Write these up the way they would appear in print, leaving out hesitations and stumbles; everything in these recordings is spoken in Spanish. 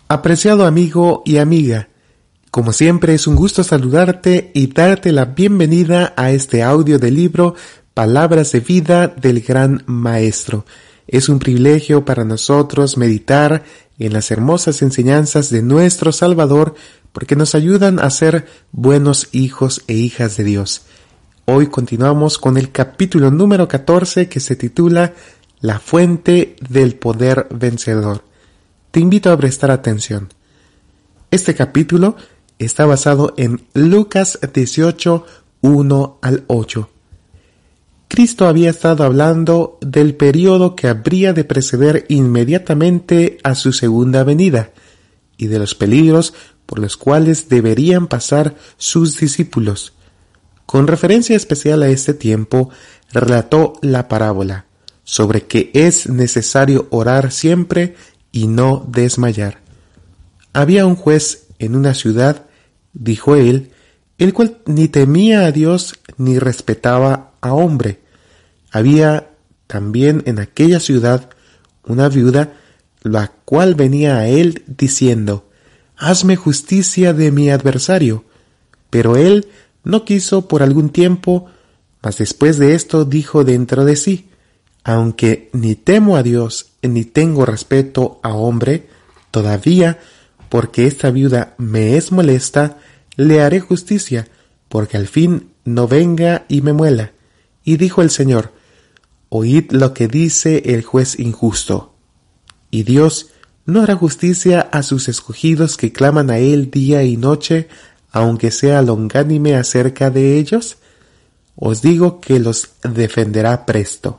Apreciado amigo y amiga, como siempre es un gusto saludarte y darte la bienvenida a este audio del libro Palabras de Vida del Gran Maestro. Es un privilegio para nosotros meditar en las hermosas enseñanzas de nuestro Salvador porque nos ayudan a ser buenos hijos e hijas de Dios. Hoy continuamos con el capítulo número 14 que se titula La fuente del poder vencedor. Te invito a prestar atención. Este capítulo está basado en Lucas 18, 1 al 8. Cristo había estado hablando del periodo que habría de preceder inmediatamente a su segunda venida y de los peligros por los cuales deberían pasar sus discípulos. Con referencia especial a este tiempo, relató la parábola sobre que es necesario orar siempre y no desmayar. Había un juez en una ciudad, dijo él, el cual ni temía a Dios ni respetaba a hombre. Había también en aquella ciudad una viuda, la cual venía a él diciendo, «Hazme justicia de mi adversario». Pero él no quiso por algún tiempo, mas después de esto dijo dentro de sí, «Aunque ni temo a Dios ni tengo respeto a hombre, todavía, porque esta viuda me es molesta, le haré justicia, porque al fin no venga y me muela». Y dijo el Señor, «Oíd lo que dice el juez injusto. ¿Y Dios no hará justicia a sus escogidos que claman a él día y noche, aunque sea longánime acerca de ellos? Os digo que los defenderá presto».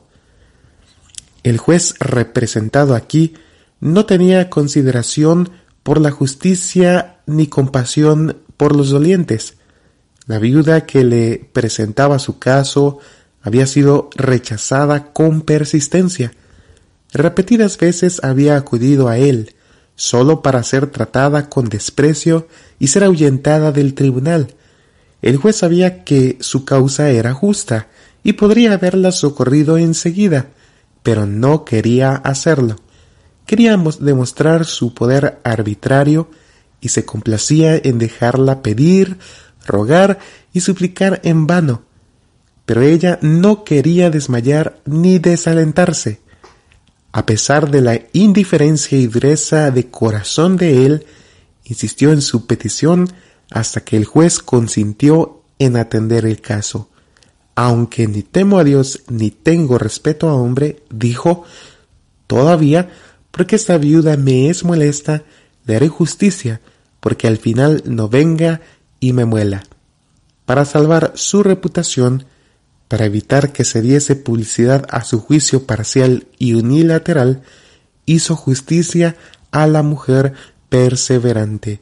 El juez representado aquí no tenía consideración por la justicia ni compasión por los dolientes. La viuda que le presentaba su caso había sido rechazada con persistencia. Repetidas veces había acudido a él, solo para ser tratada con desprecio y ser ahuyentada del tribunal. El juez sabía que su causa era justa y podría haberla socorrido enseguida, pero no quería hacerlo. Quería demostrar su poder arbitrario y se complacía en dejarla pedir, rogar y suplicar en vano. Pero ella no quería desmayar ni desalentarse. A pesar de la indiferencia y dureza de corazón de él, insistió en su petición hasta que el juez consintió en atender el caso. «Aunque ni temo a Dios ni tengo respeto a hombre», dijo, «todavía, porque esta viuda me es molesta, le haré justicia, porque al final no venga y me muela». Para salvar su reputación, para evitar que se diese publicidad a su juicio parcial y unilateral, hizo justicia a la mujer perseverante.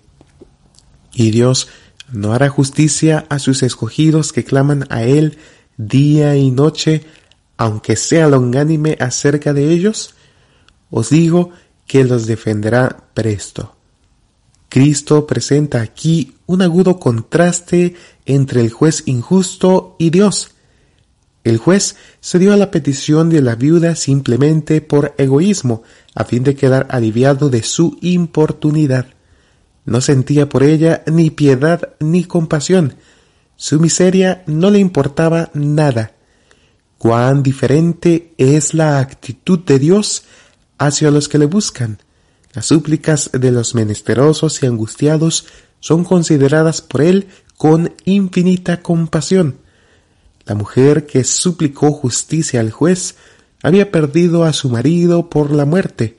Y Dios no hará justicia a sus escogidos que claman a él día y noche, aunque sea longánime acerca de ellos. Os digo que los defenderá presto. Cristo presenta aquí un agudo contraste entre el juez injusto y Dios. El juez cedió a la petición de la viuda simplemente por egoísmo, a fin de quedar aliviado de su importunidad. No sentía por ella ni piedad ni compasión. Su miseria no le importaba nada. Cuán diferente es la actitud de Dios hacia los que le buscan. Las súplicas de los menesterosos y angustiados son consideradas por él con infinita compasión. La mujer que suplicó justicia al juez había perdido a su marido por la muerte.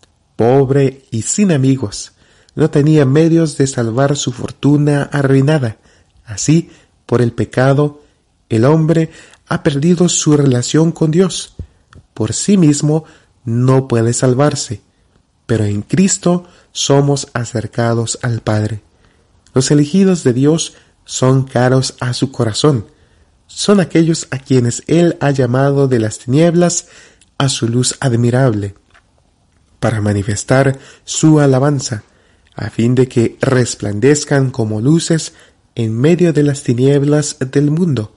Pobre y sin amigos, no tenía medios de salvar su fortuna arruinada. Así, por el pecado, el hombre ha perdido su relación con Dios. Por sí mismo no puede salvarse, pero en Cristo somos acercados al Padre. Los elegidos de Dios son caros a su corazón. Son aquellos a quienes Él ha llamado de las tinieblas a su luz admirable, para manifestar su alabanza, a fin de que resplandezcan como luces en medio de las tinieblas del mundo.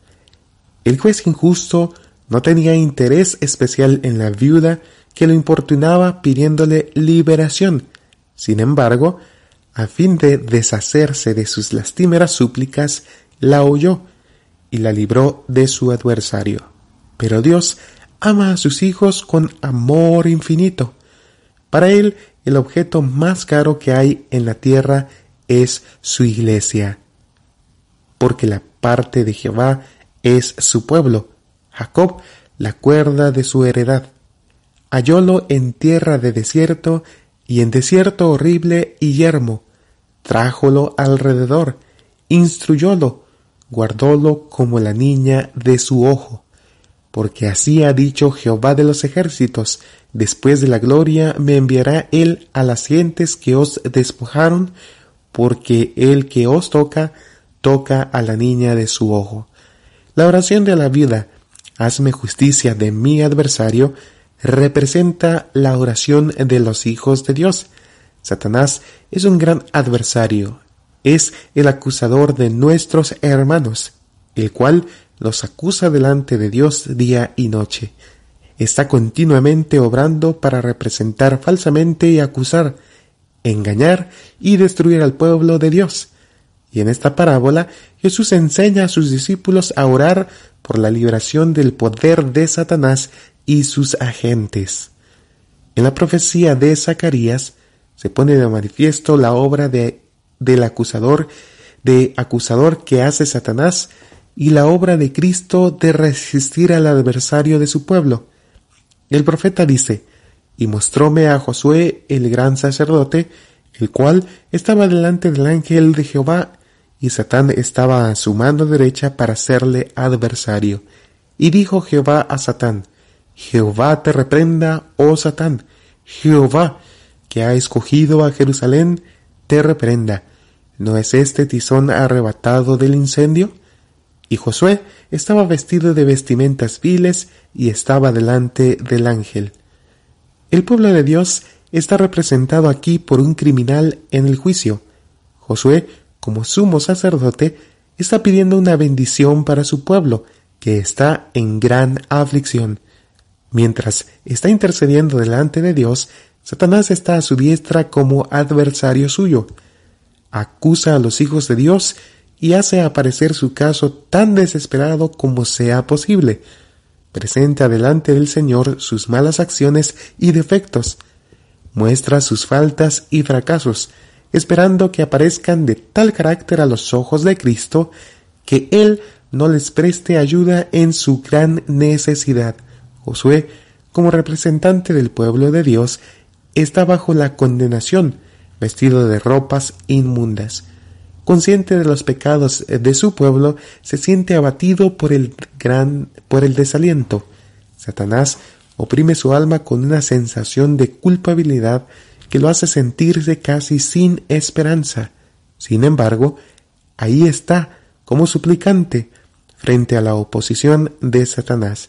El juez injusto no tenía interés especial en la viuda que lo importunaba pidiéndole liberación. Sin embargo, a fin de deshacerse de sus lastimeras súplicas, la oyó y la libró de su adversario. Pero Dios ama a sus hijos con amor infinito. Para Él, el objeto más caro que hay en la tierra es su iglesia, porque la parte de Jehová es su pueblo, Jacob la cuerda de su heredad. Hallólo en tierra de desierto y en desierto horrible y yermo. Trájolo alrededor, instruyólo, guardólo como la niña de su ojo. Porque así ha dicho Jehová de los ejércitos: después de la gloria me enviará él a las gentes que os despojaron, porque el que os toca, toca a la niña de su ojo. La oración de la viuda, hazme justicia de mi adversario, representa la oración de los hijos de Dios. Satanás es un gran adversario, es el acusador de nuestros hermanos, el cual los acusa delante de Dios día y noche. Está continuamente obrando para representar falsamente y acusar, engañar y destruir al pueblo de Dios. Y en esta parábola, Jesús enseña a sus discípulos a orar por la liberación del poder de Satanás y sus agentes. En la profecía de Zacarías se pone de manifiesto la obra del acusador que hace Satanás y la obra de Cristo de resistir al adversario de su pueblo. El profeta dice: y mostróme a Josué el gran sacerdote, el cual estaba delante del ángel de Jehová, y Satán estaba a su mano derecha para serle adversario. Y dijo Jehová a Satán: Jehová te reprenda, oh Satán. Jehová, que ha escogido a Jerusalén, te reprenda. ¿No es este tizón arrebatado del incendio? Y Josué estaba vestido de vestimentas viles y estaba delante del ángel. El pueblo de Dios está representado aquí por un criminal en el juicio. Josué, como sumo sacerdote, está pidiendo una bendición para su pueblo, que está en gran aflicción. Mientras está intercediendo delante de Dios, Satanás está a su diestra como adversario suyo. Acusa a los hijos de Dios y hace aparecer su caso tan desesperado como sea posible. Presenta delante del Señor sus malas acciones y defectos. Muestra sus faltas y fracasos, esperando que aparezcan de tal carácter a los ojos de Cristo que Él no les preste ayuda en su gran necesidad. Josué, como representante del pueblo de Dios, está bajo la condenación, vestido de ropas inmundas. Consciente de los pecados de su pueblo, se siente abatido por el desaliento. Satanás oprime su alma con una sensación de culpabilidad que lo hace sentirse casi sin esperanza. Sin embargo, ahí está, como suplicante, frente a la oposición de Satanás.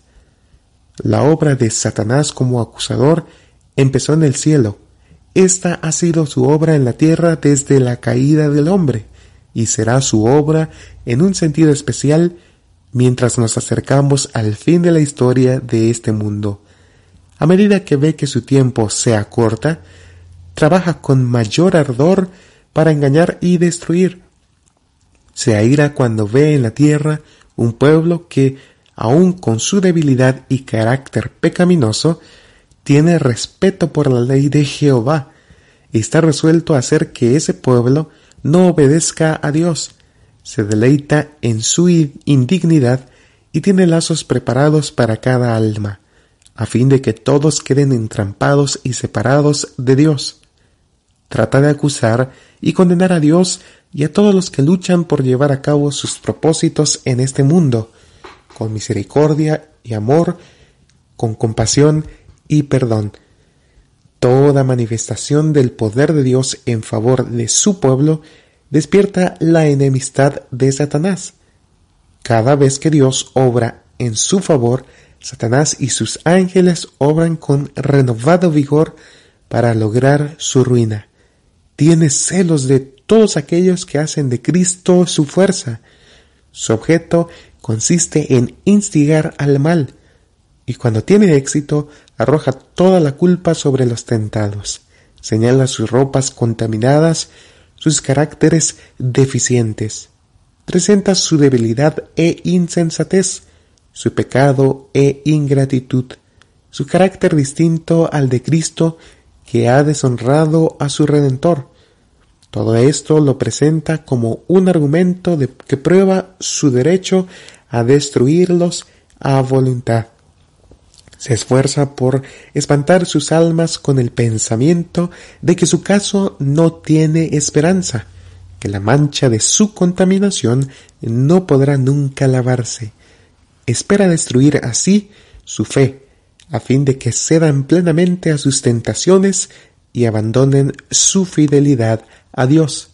La obra de Satanás como acusador empezó en el cielo. Esta ha sido su obra en la tierra desde la caída del hombre, y será su obra en un sentido especial mientras nos acercamos al fin de la historia de este mundo. A medida que ve que su tiempo se acorta, trabaja con mayor ardor para engañar y destruir. Se aira cuando ve en la tierra un pueblo que, aun con su debilidad y carácter pecaminoso, tiene respeto por la ley de Jehová y está resuelto a hacer que ese pueblo no obedezca a Dios. Se deleita en su indignidad y tiene lazos preparados para cada alma, a fin de que todos queden entrampados y separados de Dios. Trata de acusar y condenar a Dios y a todos los que luchan por llevar a cabo sus propósitos en este mundo, con misericordia y amor, con compasión y perdón. Toda manifestación del poder de Dios en favor de su pueblo despierta la enemistad de Satanás. Cada vez que Dios obra en su favor, Satanás y sus ángeles obran con renovado vigor para lograr su ruina. Tiene celos de todos aquellos que hacen de Cristo su fuerza. Su objeto consiste en instigar al mal, y cuando tiene éxito, arroja toda la culpa sobre los tentados. señala sus ropas contaminadas, sus caracteres deficientes. Presenta su debilidad e insensatez, su pecado e ingratitud, su carácter distinto al de Cristo que ha deshonrado a su Redentor. Todo esto lo presenta como un argumento que prueba su derecho a destruirlos a voluntad. Se esfuerza por espantar sus almas con el pensamiento de que su caso no tiene esperanza, que la mancha de su contaminación no podrá nunca lavarse. Espera destruir así su fe, a fin de que cedan plenamente a sus tentaciones y abandonen su fidelidad a Dios.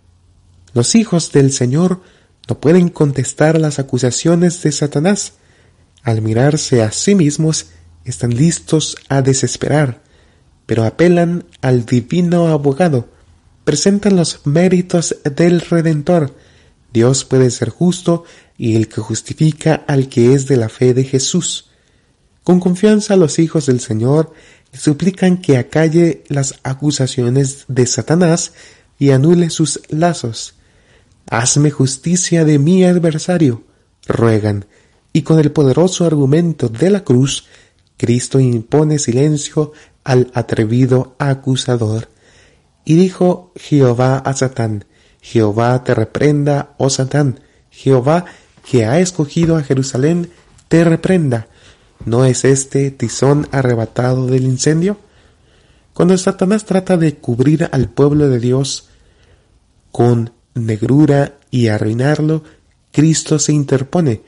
Los hijos del Señor no pueden contestar las acusaciones de Satanás. Al mirarse a sí mismos, están listos a desesperar, pero apelan al divino abogado, presentan los méritos del Redentor. Dios puede ser justo y el que justifica al que es de la fe de Jesús. Con confianza los hijos del Señor le suplican que acalle las acusaciones de Satanás y anule sus lazos. Hazme justicia de mi adversario, ruegan, y con el poderoso argumento de la cruz, Cristo impone silencio al atrevido acusador. Y dijo Jehová a Satán: Jehová te reprenda, oh Satán, Jehová que ha escogido a Jerusalén te reprenda. ¿No es este tizón arrebatado del incendio? Cuando Satanás trata de cubrir al pueblo de Dios con negrura y arruinarlo, Cristo se interpone.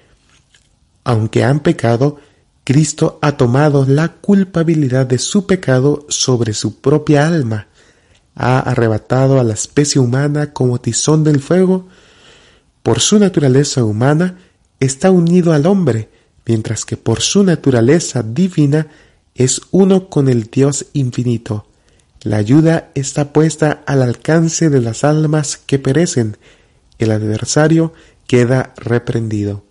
Aunque han pecado, Cristo ha tomado la culpabilidad de su pecado sobre su propia alma. Ha arrebatado a la especie humana como tizón del fuego. Por su naturaleza humana, está unido al hombre, mientras que por su naturaleza divina es uno con el Dios infinito. La ayuda está puesta al alcance de las almas que perecen. El adversario queda reprendido.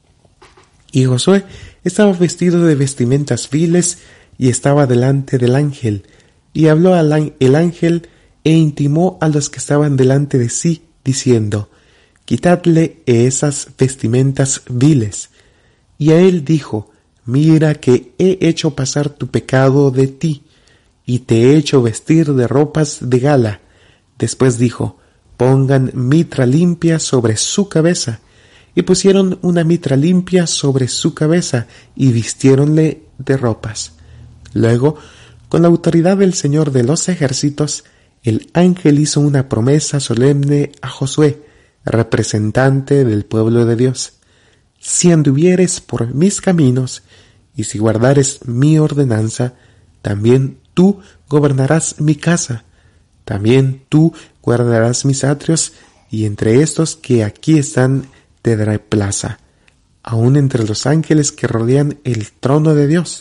Y Josué estaba vestido de vestimentas viles y estaba delante del ángel. Y habló el ángel e intimó a los que estaban delante de sí, diciendo: Quitadle esas vestimentas viles. Y a él dijo: Mira que he hecho pasar tu pecado de ti, y te he hecho vestir de ropas de gala. Después dijo: Pongan mitra limpia sobre su cabeza. Y pusieron una mitra limpia sobre su cabeza, y vistiéronle de ropas. Luego, con la autoridad del Señor de los ejércitos, el ángel hizo una promesa solemne a Josué, representante del pueblo de Dios: Si anduvieres por mis caminos, y si guardares mi ordenanza, también tú gobernarás mi casa, también tú guardarás mis atrios, y entre estos que aquí están te daré plaza, aun entre los ángeles que rodean el trono de Dios.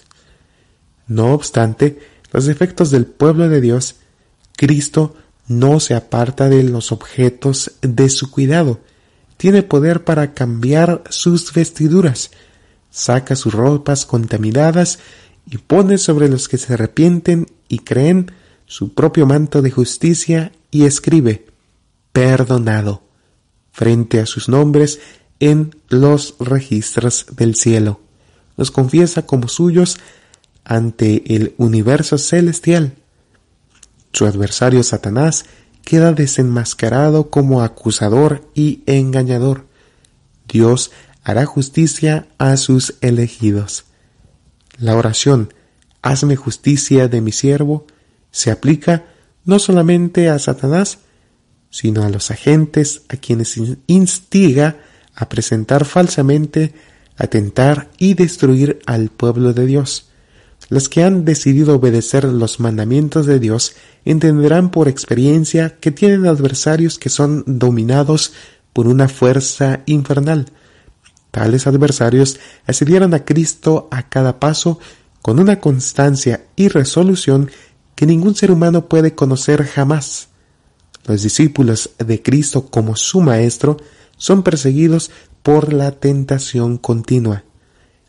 No obstante los defectos del pueblo de Dios, Cristo no se aparta de los objetos de su cuidado. Tiene poder para cambiar sus vestiduras, saca sus ropas contaminadas y pone sobre los que se arrepienten y creen su propio manto de justicia y escribe: perdonado, frente a sus nombres en los registros del cielo. Los confiesa como suyos ante el universo celestial. Su adversario Satanás queda desenmascarado como acusador y engañador. Dios hará justicia a sus elegidos. La oración «Hazme justicia de mi siervo» se aplica no solamente a Satanás, sino a los agentes a quienes instiga a presentar falsamente, a tentar y destruir al pueblo de Dios. Los que han decidido obedecer los mandamientos de Dios entenderán por experiencia que tienen adversarios que son dominados por una fuerza infernal. Tales adversarios asediaron a Cristo a cada paso con una constancia y resolución que ningún ser humano puede conocer jamás. Los discípulos de Cristo como su Maestro son perseguidos por la tentación continua.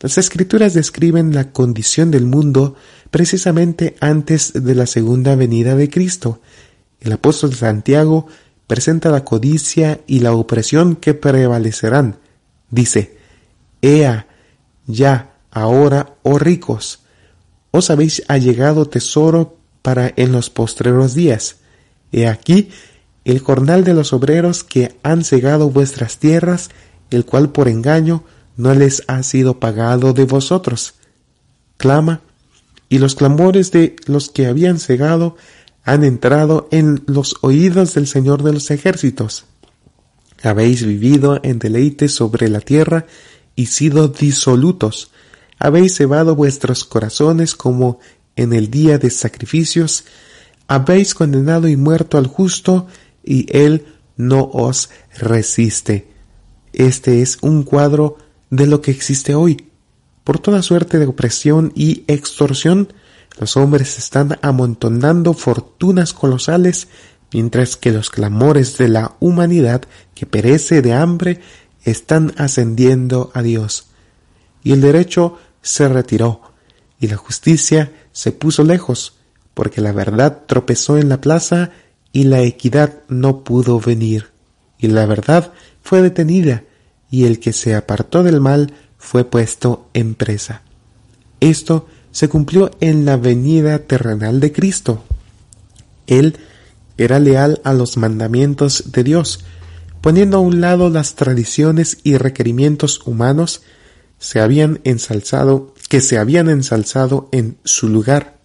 Las Escrituras describen la condición del mundo precisamente antes de la segunda venida de Cristo. El apóstol Santiago presenta la codicia y la opresión que prevalecerán. Dice: Ea, ya, ahora, oh ricos, os habéis allegado tesoro para en los postreros días. He aquí el jornal de los obreros que han cegado vuestras tierras, el cual por engaño no les ha sido pagado de vosotros. Clama, y los clamores de los que habían cegado han entrado en los oídos del Señor de los ejércitos. Habéis vivido en deleite sobre la tierra y sido disolutos. Habéis cebado vuestros corazones como en el día de sacrificios. Habéis condenado y muerto al justo, y él no os resiste. Este es un cuadro de lo que existe hoy. Por toda suerte de opresión y extorsión, los hombres están amontonando fortunas colosales, mientras que los clamores de la humanidad que perece de hambre están ascendiendo a Dios. Y el derecho se retiró, y la justicia se puso lejos, porque la verdad tropezó en la plaza, y la equidad no pudo venir. Y la verdad fue detenida, y el que se apartó del mal fue puesto en presa. Esto se cumplió en la venida terrenal de Cristo. Él era leal a los mandamientos de Dios, poniendo a un lado las tradiciones y requerimientos humanos que se habían ensalzado en su lugar.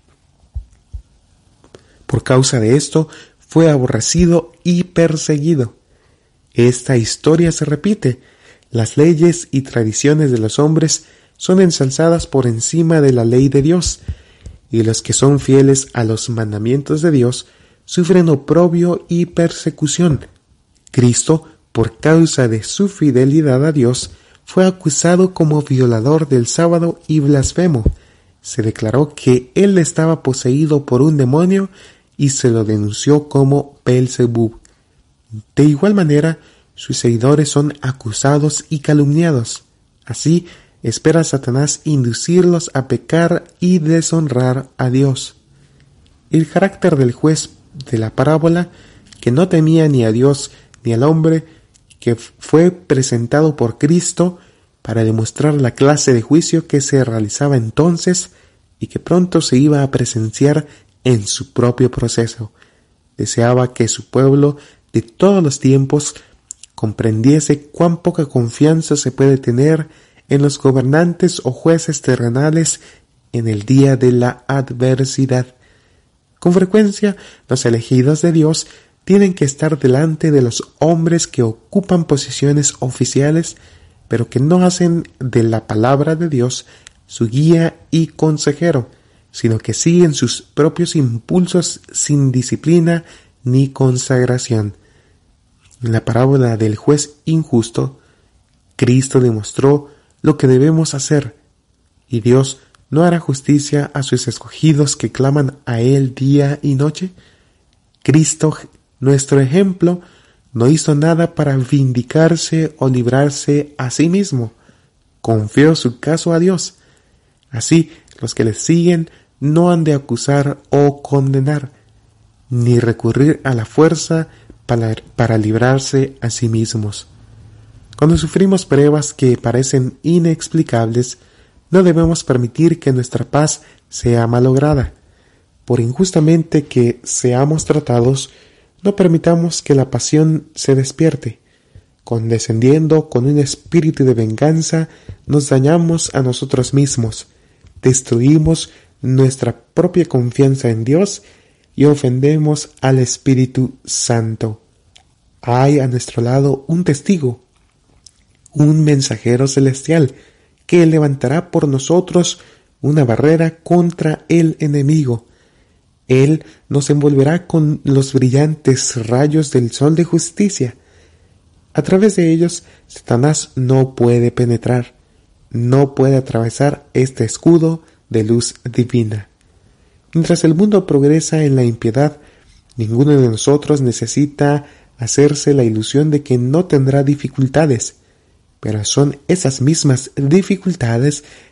Por causa de esto, fue aborrecido y perseguido. Esta historia se repite. Las leyes y tradiciones de los hombres son ensalzadas por encima de la ley de Dios, y los que son fieles a los mandamientos de Dios sufren oprobio y persecución. Cristo, por causa de su fidelidad a Dios, fue acusado como violador del sábado y blasfemo. Se declaró que él estaba poseído por un demonio y se lo denunció como Beelzebub. De igual manera, sus seguidores son acusados y calumniados. Así, espera Satanás inducirlos a pecar y deshonrar a Dios. El carácter del juez de la parábola, que no temía ni a Dios ni al hombre, que fue presentado por Cristo para demostrar la clase de juicio que se realizaba entonces y que pronto se iba a presenciar en su propio proceso. Deseaba que su pueblo de todos los tiempos comprendiese cuán poca confianza se puede tener en los gobernantes o jueces terrenales en el día de la adversidad. Con frecuencia, los elegidos de Dios tienen que estar delante de los hombres que ocupan posiciones oficiales, pero que no hacen de la palabra de Dios su guía y consejero, sino que siguen sus propios impulsos sin disciplina ni consagración. En la parábola del juez injusto, Cristo demostró lo que debemos hacer, y Dios no hará justicia a sus escogidos que claman a Él día y noche. Cristo, nuestro ejemplo, no hizo nada para vindicarse o librarse a sí mismo. Confió su caso a Dios. Así, los que le siguen no han de acusar o condenar, ni recurrir a la fuerza para librarse a sí mismos. Cuando sufrimos pruebas que parecen inexplicables, no debemos permitir que nuestra paz sea malograda. Por injustamente que seamos tratados, no permitamos que la pasión se despierte. Condescendiendo con un espíritu de venganza, nos dañamos a nosotros mismos, destruimos nuestra propia confianza en Dios y ofendemos al Espíritu Santo. Hay a nuestro lado un testigo, un mensajero celestial, que levantará por nosotros una barrera contra el enemigo. Él nos envolverá con los brillantes rayos del sol de justicia. A través de ellos, Satanás no puede penetrar, no puede atravesar este escudo de luz divina. Mientras el mundo progresa en la impiedad, ninguno de nosotros necesita hacerse la ilusión de que no tendrá dificultades, pero son esas mismas dificultades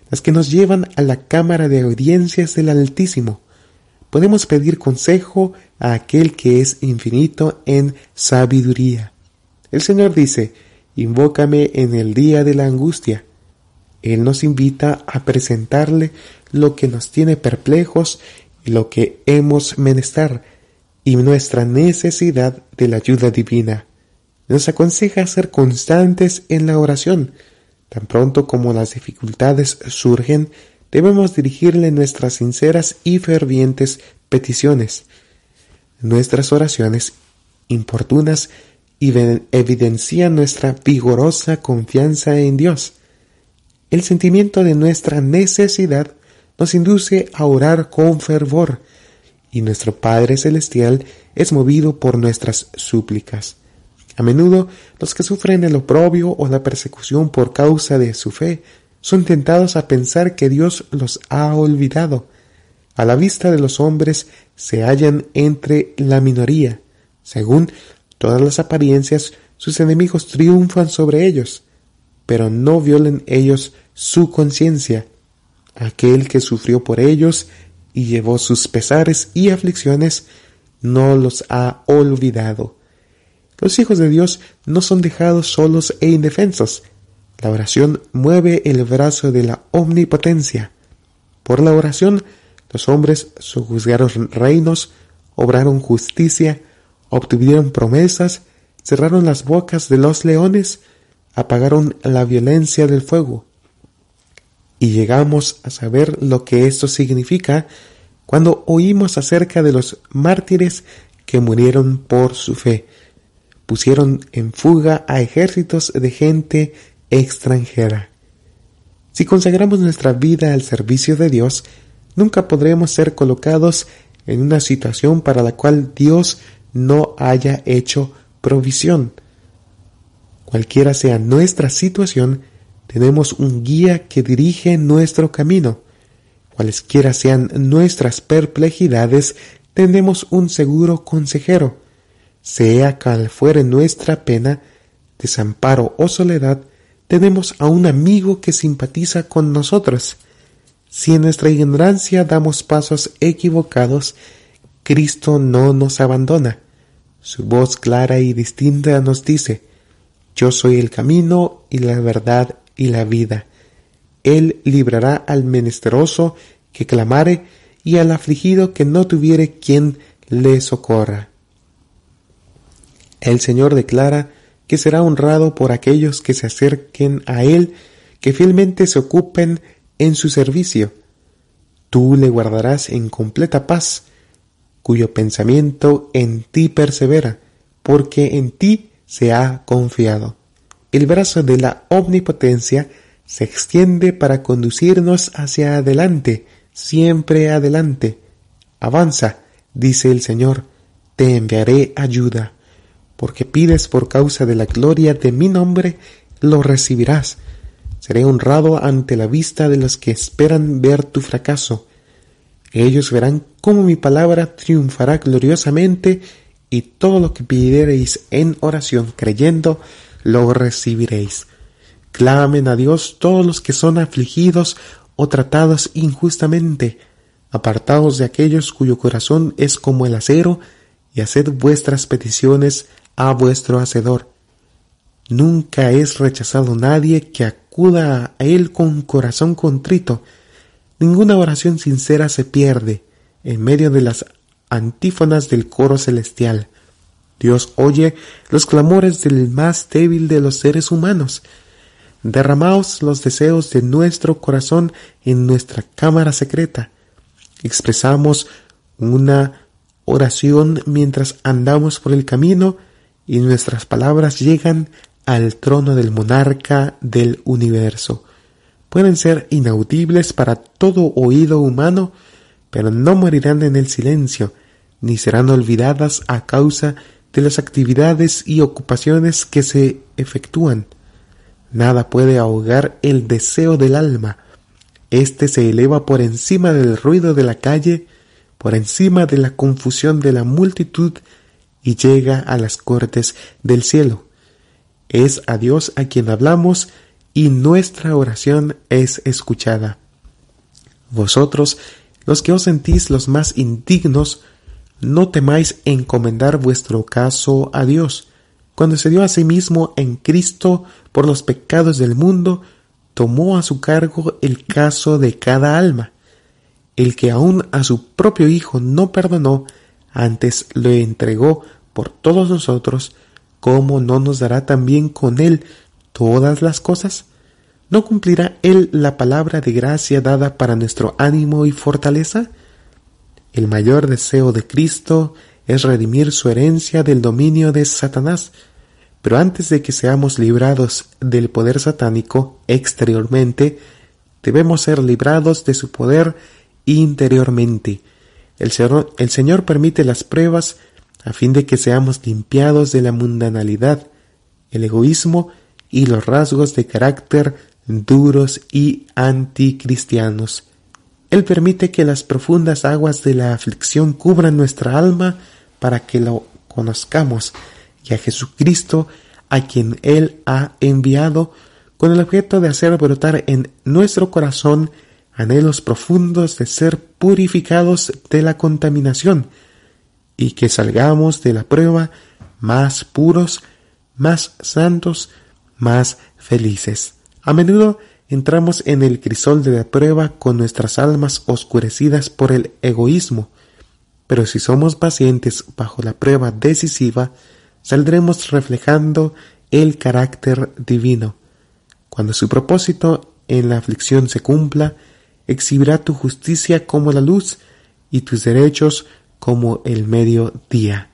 las que nos llevan a la cámara de audiencias del Altísimo. Podemos pedir consejo a aquel que es infinito en sabiduría. El Señor dice: invócame en el día de la angustia. Él nos invita a presentarle lo que nos tiene perplejos y lo que hemos menester, y nuestra necesidad de la ayuda divina. Nos aconseja ser constantes en la oración. Tan pronto como las dificultades surgen, debemos dirigirle nuestras sinceras y fervientes peticiones. Nuestras oraciones importunas evidencian nuestra vigorosa confianza en Dios. El sentimiento de nuestra necesidad nos induce a orar con fervor, y nuestro Padre Celestial es movido por nuestras súplicas. A menudo, los que sufren el oprobio o la persecución por causa de su fe son tentados a pensar que Dios los ha olvidado. A la vista de los hombres se hallan entre la minoría. Según todas las apariencias, sus enemigos triunfan sobre ellos, pero no violen ellos su conciencia. Aquel que sufrió por ellos y llevó sus pesares y aflicciones no los ha olvidado. Los hijos de Dios no son dejados solos e indefensos. La oración mueve el brazo de la omnipotencia. Por la oración, los hombres sojuzgaron reinos, obraron justicia, obtuvieron promesas, cerraron las bocas de los leones, apagaron la violencia del fuego. Y llegamos a saber lo que esto significa cuando oímos acerca de los mártires que murieron por su fe. Pusieron en fuga a ejércitos de gente extranjera. Si consagramos nuestra vida al servicio de Dios, nunca podremos ser colocados en una situación para la cual Dios no haya hecho provisión. Cualquiera sea nuestra situación, tenemos un guía que dirige nuestro camino. Cualesquiera sean nuestras perplejidades, tenemos un seguro consejero. Sea cual fuere nuestra pena, desamparo o soledad, tenemos a un amigo que simpatiza con nosotros. Si en nuestra ignorancia damos pasos equivocados, Cristo no nos abandona. Su voz clara y distinta nos dice: yo soy el camino y la verdad y la vida. Él librará al menesteroso que clamare y al afligido que no tuviere quien le socorra. El Señor declara que será honrado por aquellos que se acerquen a Él, que fielmente se ocupen en su servicio. Tú le guardarás en completa paz, cuyo pensamiento en ti persevera, porque en ti se ha confiado. El brazo de la omnipotencia se extiende para conducirnos hacia adelante, siempre adelante. Avanza, dice el Señor, te enviaré ayuda. Porque pides por causa de la gloria de mi nombre, lo recibirás. Seré honrado ante la vista de los que esperan ver tu fracaso. Ellos verán cómo mi palabra triunfará gloriosamente, y todo lo que pidiereis en oración creyendo, lo recibiréis. Clamen a Dios todos los que son afligidos o tratados injustamente. Apartaos de aquellos cuyo corazón es como el acero, y haced vuestras peticiones a vuestro Hacedor. Nunca es rechazado nadie que acuda a Él con corazón contrito. Ninguna oración sincera se pierde en medio de las antífonas del coro celestial. Dios oye los clamores del más débil de los seres humanos. Derramaos los deseos de nuestro corazón en nuestra cámara secreta. Expresamos una oración mientras andamos por el camino, y nuestras palabras llegan al trono del monarca del universo. Pueden ser inaudibles para todo oído humano, pero no morirán en el silencio, ni serán olvidadas a causa de las actividades y ocupaciones que se efectúan. Nada puede ahogar el deseo del alma. Este se eleva por encima del ruido de la calle, por encima de la confusión de la multitud, y llega a las cortes del cielo. Es a Dios a quien hablamos, y nuestra oración es escuchada. Vosotros, los que os sentís los más indignos, no temáis encomendar vuestro caso a Dios. Cuando se dio a sí mismo en Cristo por los pecados del mundo, tomó a su cargo el caso de cada alma. El que aún a su propio Hijo no perdonó, antes lo entregó por todos nosotros, ¿cómo no nos dará también con él todas las cosas? ¿No cumplirá él la palabra de gracia dada para nuestro ánimo y fortaleza? El mayor deseo de Cristo es redimir su herencia del dominio de Satanás, pero antes de que seamos librados del poder satánico exteriormente, debemos ser librados de su poder interiormente. El Señor permite las pruebas a fin de que seamos limpiados de la mundanalidad, el egoísmo y los rasgos de carácter duros y anticristianos. Él permite que las profundas aguas de la aflicción cubran nuestra alma para que lo conozcamos y a Jesucristo, a quien Él ha enviado, con el objeto de hacer brotar en nuestro corazón anhelos profundos de ser purificados de la contaminación y que salgamos de la prueba más puros, más santos, más felices. A menudo entramos en el crisol de la prueba con nuestras almas oscurecidas por el egoísmo, pero si somos pacientes bajo la prueba decisiva, saldremos reflejando el carácter divino. Cuando su propósito en la aflicción se cumpla, exhibirá tu justicia como la luz y tus derechos como el mediodía.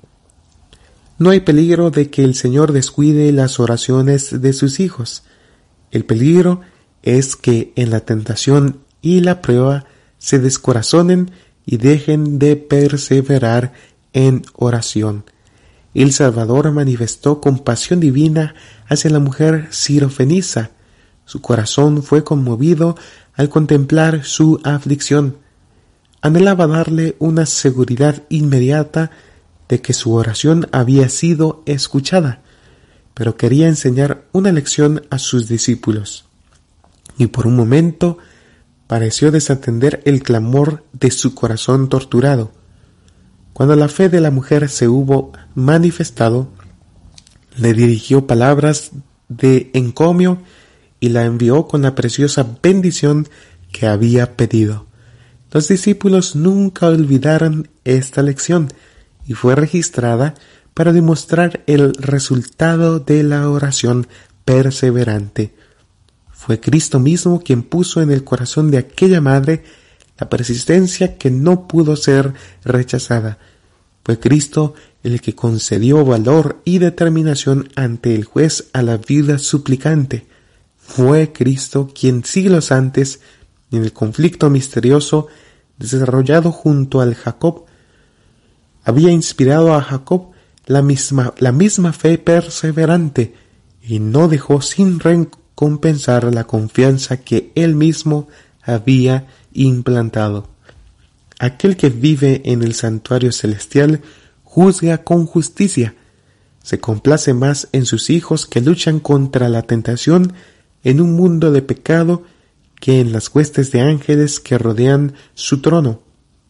No hay peligro de que el Señor descuide las oraciones de sus hijos. El peligro es que en la tentación y la prueba se descorazonen y dejen de perseverar en oración. El Salvador manifestó compasión divina hacia la mujer sirofenisa. Su corazón fue conmovido al contemplar su aflicción. Anhelaba darle una seguridad inmediata de que su oración había sido escuchada, pero quería enseñar una lección a sus discípulos. Y por un momento pareció desatender el clamor de su corazón torturado. Cuando la fe de la mujer se hubo manifestado, le dirigió palabras de encomio y la envió con la preciosa bendición que había pedido. Los discípulos nunca olvidaron esta lección y fue registrada para demostrar el resultado de la oración perseverante. Fue Cristo mismo quien puso en el corazón de aquella madre la persistencia que no pudo ser rechazada. Fue Cristo el que concedió valor y determinación ante el juez a la viuda suplicante. Fue Cristo quien siglos antes, en el conflicto misterioso desarrollado junto al Jacob, había inspirado a Jacob la misma fe perseverante y no dejó sin recompensar la confianza que él mismo había implantado. Aquel que vive en el santuario celestial juzga con justicia, se complace más en sus hijos que luchan contra la tentación en un mundo de pecado que en las huestes de ángeles que rodean su trono.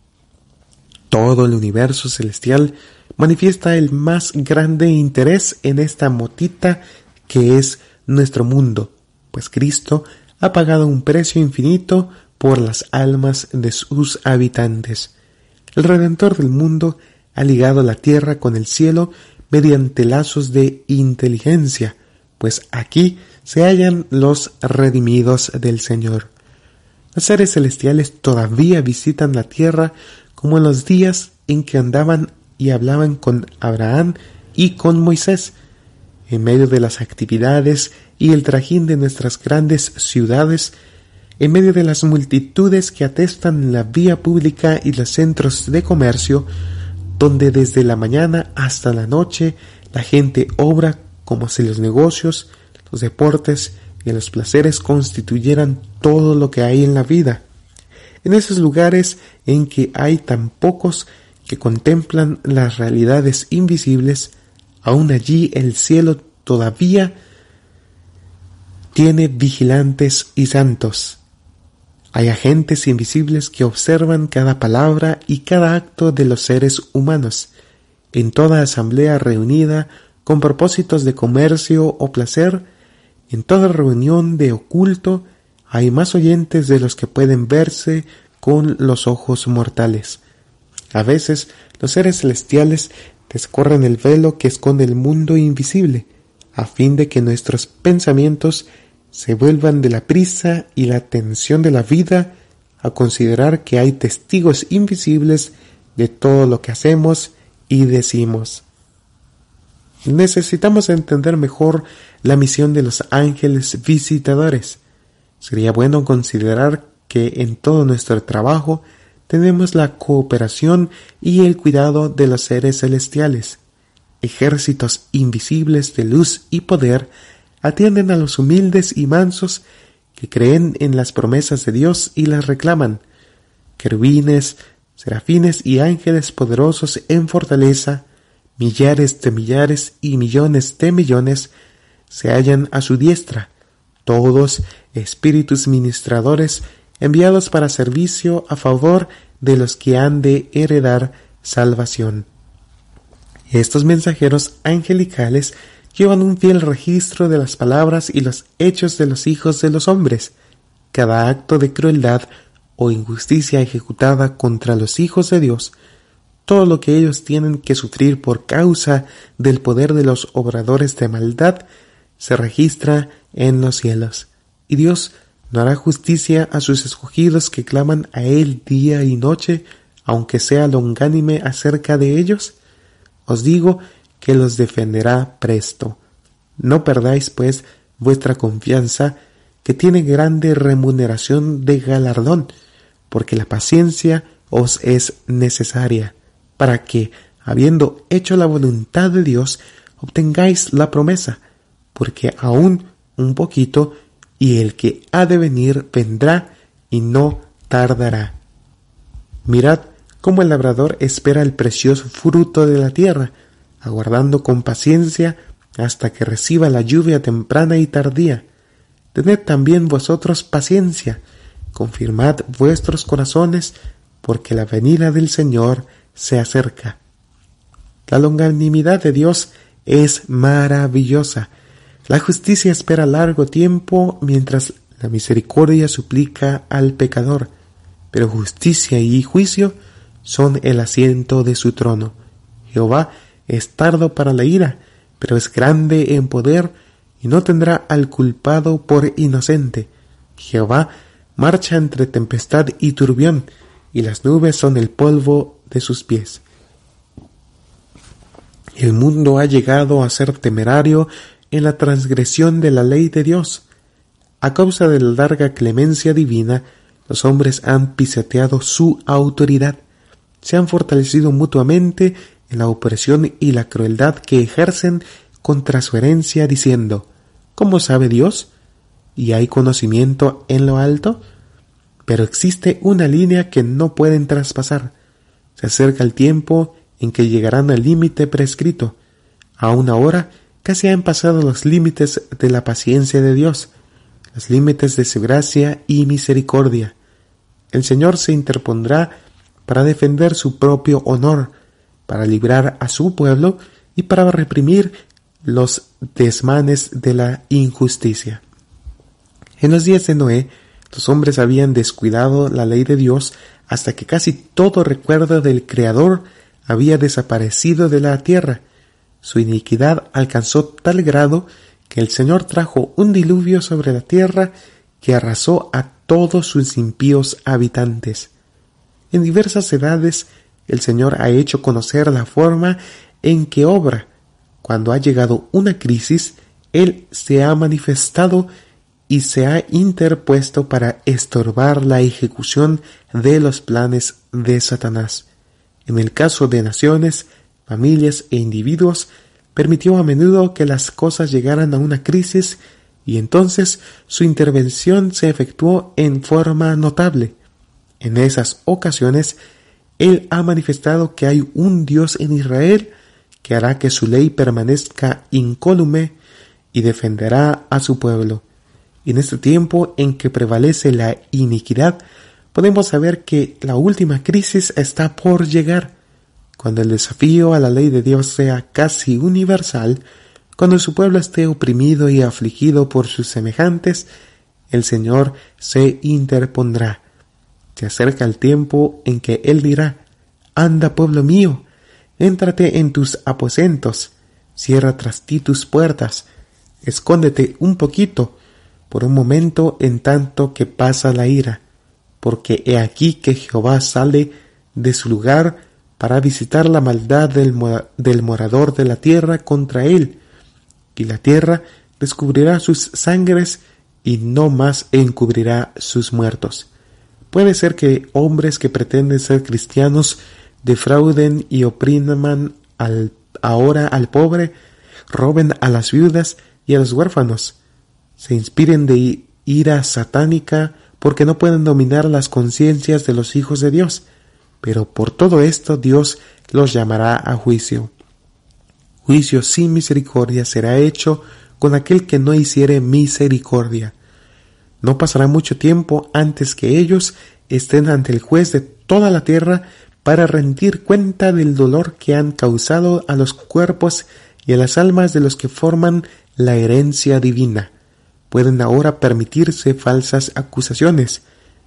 Todo el universo celestial manifiesta el más grande interés en esta motita que es nuestro mundo, pues Cristo ha pagado un precio infinito por las almas de sus habitantes. El Redentor del mundo ha ligado la tierra con el cielo mediante lazos de inteligencia, pues aquí se hallan los redimidos del Señor. Los seres celestiales todavía visitan la tierra como en los días en que andaban y hablaban con Abraham y con Moisés. En medio de las actividades y el trajín de nuestras grandes ciudades, en medio de las multitudes que atestan la vía pública y los centros de comercio, donde desde la mañana hasta la noche la gente obra como si los negocios, los deportes y los placeres constituyeran todo lo que hay en la vida. En esos lugares en que hay tan pocos que contemplan las realidades invisibles, aún allí el cielo todavía tiene vigilantes y santos. Hay agentes invisibles que observan cada palabra y cada acto de los seres humanos. En toda asamblea reunida con propósitos de comercio o placer, en toda reunión de oculto, hay más oyentes de los que pueden verse con los ojos mortales. A veces, los seres celestiales descorren el velo que esconde el mundo invisible, a fin de que nuestros pensamientos se vuelvan de la prisa y la tensión de la vida a considerar que hay testigos invisibles de todo lo que hacemos y decimos. Necesitamos entender mejor la misión de los ángeles visitadores. Sería bueno considerar que en todo nuestro trabajo tenemos la cooperación y el cuidado de los seres celestiales. Ejércitos invisibles de luz y poder atienden a los humildes y mansos que creen en las promesas de Dios y las reclaman. Querubines, serafines y ángeles poderosos en fortaleza, millares de millares y millones de millones, se hallan a su diestra, todos espíritus ministradores enviados para servicio a favor de los que han de heredar salvación. Estos mensajeros angelicales llevan un fiel registro de las palabras y los hechos de los hijos de los hombres. Cada acto de crueldad o injusticia ejecutada contra los hijos de Dios, todo lo que ellos tienen que sufrir por causa del poder de los obradores de maldad, se registra en los cielos. Y Dios no hará justicia a sus escogidos que claman a Él día y noche, aunque sea longánime acerca de ellos. Os digo que los defenderá presto. No perdáis, pues, vuestra confianza, que tiene grande remuneración de galardón, porque la paciencia os es necesaria, para que, habiendo hecho la voluntad de Dios, obtengáis la promesa, porque aún un poquito, y el que ha de venir vendrá y no tardará. Mirad cómo el labrador espera el precioso fruto de la tierra, aguardando con paciencia hasta que reciba la lluvia temprana y tardía. Tened también vosotros paciencia, confirmad vuestros corazones, porque la venida del Señor se acerca. La longanimidad de Dios es maravillosa. La justicia espera largo tiempo, mientras la misericordia suplica al pecador, pero justicia y juicio son el asiento de su trono. Jehová es tardo para la ira, pero es grande en poder, y no tendrá al culpado por inocente. Jehová marcha entre tempestad y turbión, y las nubes son el polvo de sus pies. El mundo ha llegado a ser temerario en la transgresión de la ley de Dios. A causa de la larga clemencia divina, los hombres han pisoteado su autoridad, se han fortalecido mutuamente en la opresión y la crueldad que ejercen contra su herencia, diciendo: ¿cómo sabe Dios? ¿Y hay conocimiento en lo alto? Pero existe una línea que no pueden traspasar. Se acerca el tiempo en que llegarán al límite prescrito. Aún ahora casi han pasado los límites de la paciencia de Dios, los límites de su gracia y misericordia. El Señor se interpondrá para defender su propio honor, para librar a su pueblo y para reprimir los desmanes de la injusticia. En los días de Noé, los hombres habían descuidado la ley de Dios hasta que casi todo recuerdo del Creador había desaparecido de la tierra. Su iniquidad alcanzó tal grado que el Señor trajo un diluvio sobre la tierra que arrasó a todos sus impíos habitantes. En diversas edades, el Señor ha hecho conocer la forma en que obra. Cuando ha llegado una crisis, Él se ha manifestado y se ha interpuesto para estorbar la ejecución de los planes de Satanás. En el caso de naciones, familias e individuos, permitió a menudo que las cosas llegaran a una crisis y entonces su intervención se efectuó en forma notable. En esas ocasiones, Él ha manifestado que hay un Dios en Israel que hará que su ley permanezca incólume y defenderá a su pueblo. En este tiempo en que prevalece la iniquidad, podemos saber que la última crisis está por llegar. Cuando el desafío a la ley de Dios sea casi universal, cuando su pueblo esté oprimido y afligido por sus semejantes, el Señor se interpondrá. Se acerca el tiempo en que Él dirá: «Anda, pueblo mío, éntrate en tus aposentos, cierra tras ti tus puertas, escóndete un poquito, por un momento en tanto que pasa la ira, porque he aquí que Jehová sale de su lugar para visitar la maldad del morador de la tierra contra él, y la tierra descubrirá sus sangres y no más encubrirá sus muertos». Puede ser que hombres que pretenden ser cristianos defrauden y opriman ahora al pobre, roben a las viudas y a los huérfanos, se inspiren de ira satánica porque no pueden dominar las conciencias de los hijos de Dios, pero por todo esto Dios los llamará a juicio. Juicio sin misericordia será hecho con aquel que no hiciere misericordia. No pasará mucho tiempo antes que ellos estén ante el juez de toda la tierra para rendir cuenta del dolor que han causado a los cuerpos y a las almas de los que forman la herencia divina. Pueden ahora permitirse falsas acusaciones,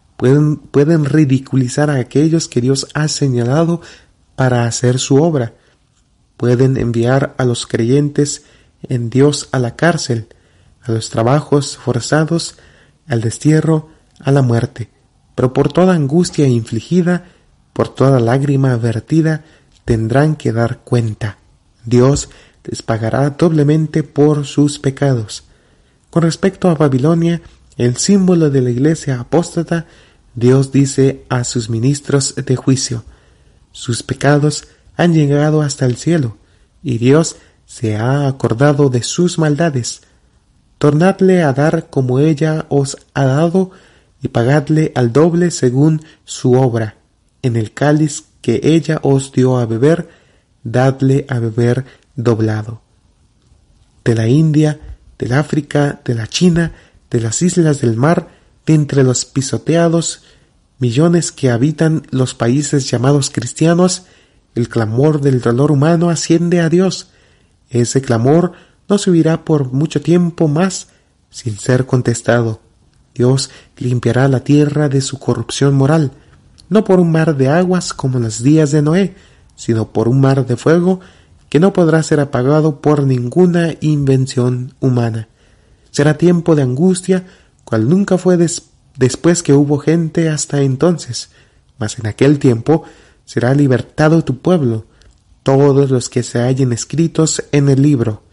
pueden ridiculizar a aquellos que Dios ha señalado para hacer su obra, pueden enviar a los creyentes en Dios a la cárcel, a los trabajos forzados, al destierro, a la muerte, pero por toda angustia infligida, por toda lágrima vertida, tendrán que dar cuenta. Dios les pagará doblemente por sus pecados. Con respecto a Babilonia, el símbolo de la iglesia apóstata, Dios dice a sus ministros de juicio: sus pecados han llegado hasta el cielo, y Dios se ha acordado de sus maldades. Tornadle a dar como ella os ha dado, y pagadle al doble según su obra. En el cáliz que ella os dio a beber, dadle a beber doblado. De la India, del África, de la China, de las islas del mar, de entre los pisoteados millones que habitan los países llamados cristianos, el clamor del dolor humano asciende a Dios. Ese clamor no se oirá por mucho tiempo más sin ser contestado. Dios limpiará la tierra de su corrupción moral, no por un mar de aguas como en los días de Noé, sino por un mar de fuego que no podrá ser apagado por ninguna invención humana. Será tiempo de angustia, cual nunca fue después que hubo gente hasta entonces, mas en aquel tiempo será libertado tu pueblo, todos los que se hallen escritos en el libro.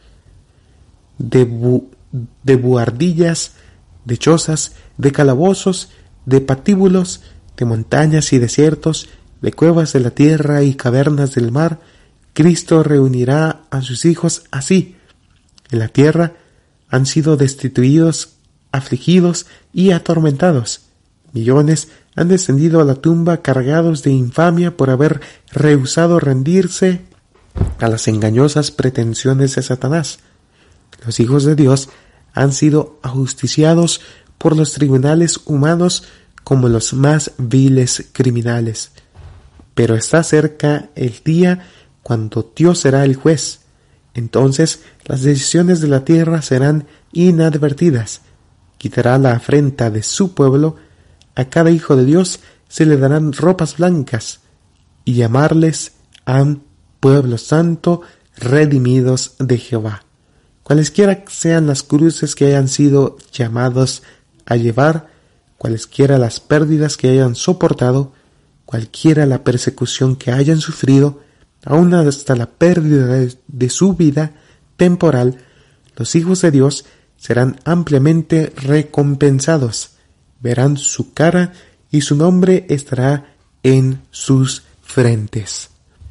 De buhardillas, de chozas, de calabozos, de patíbulos, de montañas y desiertos, de cuevas de la tierra y cavernas del mar, Cristo reunirá a sus hijos así. En la tierra han sido destituidos, afligidos y atormentados. Millones han descendido a la tumba cargados de infamia por haber rehusado rendirse a las engañosas pretensiones de Satanás. Los hijos de Dios han sido ajusticiados por los tribunales humanos como los más viles criminales. Pero está cerca el día cuando Dios será el juez. Entonces las decisiones de la tierra serán inadvertidas. Quitará la afrenta de su pueblo. A cada hijo de Dios se le darán ropas blancas, y llamarles a pueblo santo, redimidos de Jehová. Cualesquiera sean las cruces que hayan sido llamados a llevar, cualesquiera las pérdidas que hayan soportado, cualquiera la persecución que hayan sufrido, aun hasta la pérdida de su vida temporal, los hijos de Dios serán ampliamente recompensados. Verán su cara y su nombre estará en sus frentes.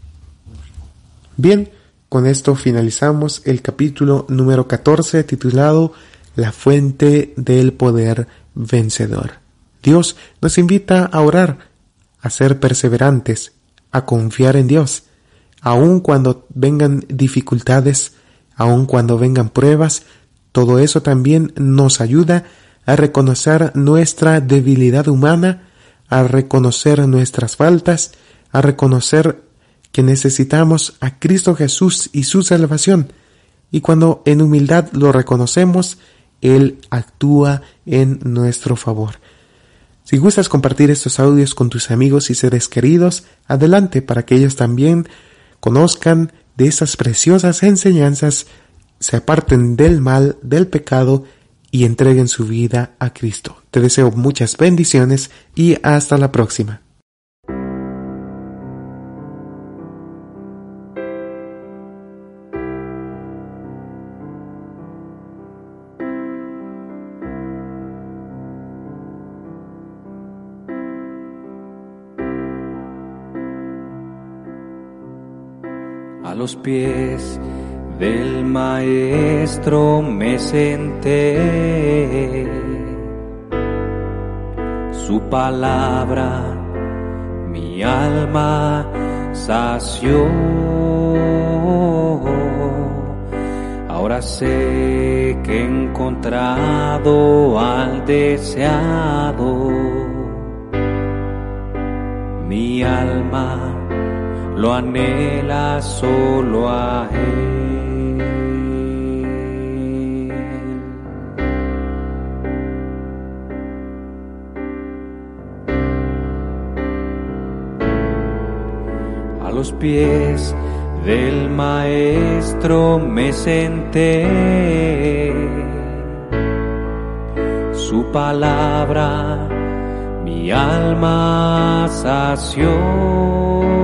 Bien, con esto finalizamos el capítulo número 14 titulado La fuente del poder vencedor. Dios nos invita a orar, a ser perseverantes, a confiar en Dios, aun cuando vengan dificultades, aun cuando vengan pruebas. Todo eso también nos ayuda a reconocer nuestra debilidad humana, a reconocer nuestras faltas, a reconocer que necesitamos a Cristo Jesús y su salvación. Y cuando en humildad lo reconocemos, Él actúa en nuestro favor. Si gustas compartir estos audios con tus amigos y seres queridos, adelante para que ellos también conozcan de esas preciosas enseñanzas, se aparten del mal, del pecado y entreguen su vida a Cristo. Te deseo muchas bendiciones y hasta la próxima. A los pies del Maestro me senté, su palabra mi alma sació. Ahora sé que he encontrado al deseado, mi alma lo anhela solo a Él. A los pies del Maestro me senté, su palabra mi alma sació.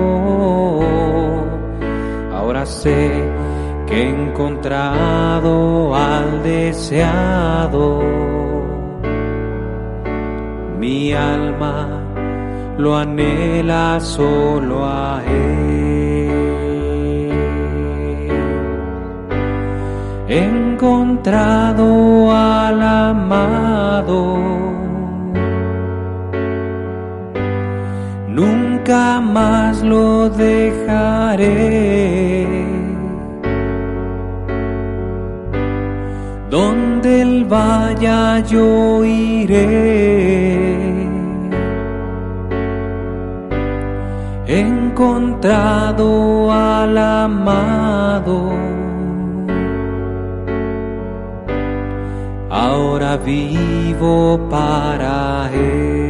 Ahora sé que he encontrado al deseado, mi alma lo anhela solo a Él. He encontrado al amado, nunca más lo dejaré. Donde Él vaya yo iré. He encontrado al amado, ahora vivo para Él.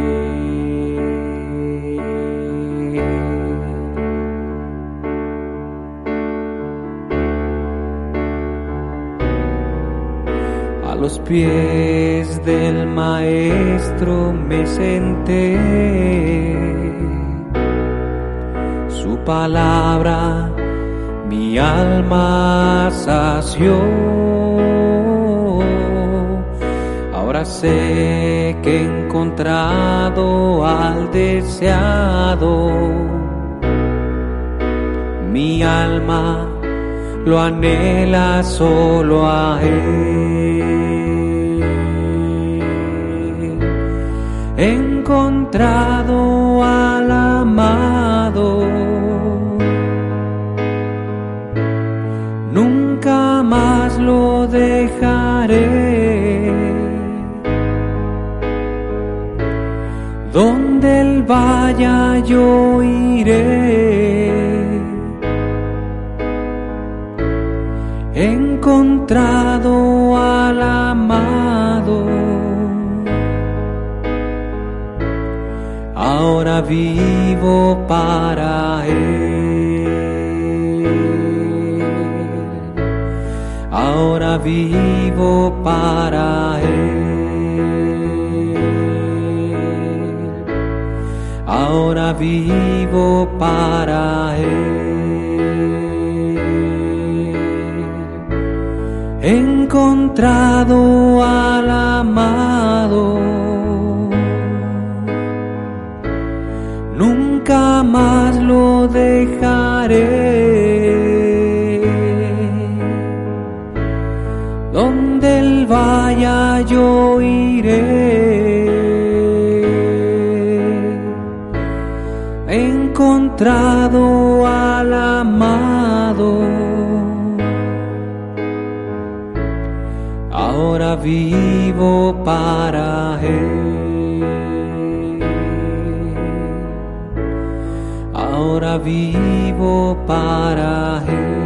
A los pies del Maestro me senté, su palabra mi alma sació. Ahora sé que he encontrado al deseado, mi alma lo anhela solo a Él. He encontrado al amado, nunca más lo dejaré. Donde Él vaya yo iré. He encontrado al amado, ahora vivo para Él. Ahora vivo para Él. Ahora vivo para Él. He encontrado al amado, nunca más lo dejaré. Donde Él vaya yo iré. He encontrado al amado, ahora ahora vivo para Él. Ahora vivo para Él.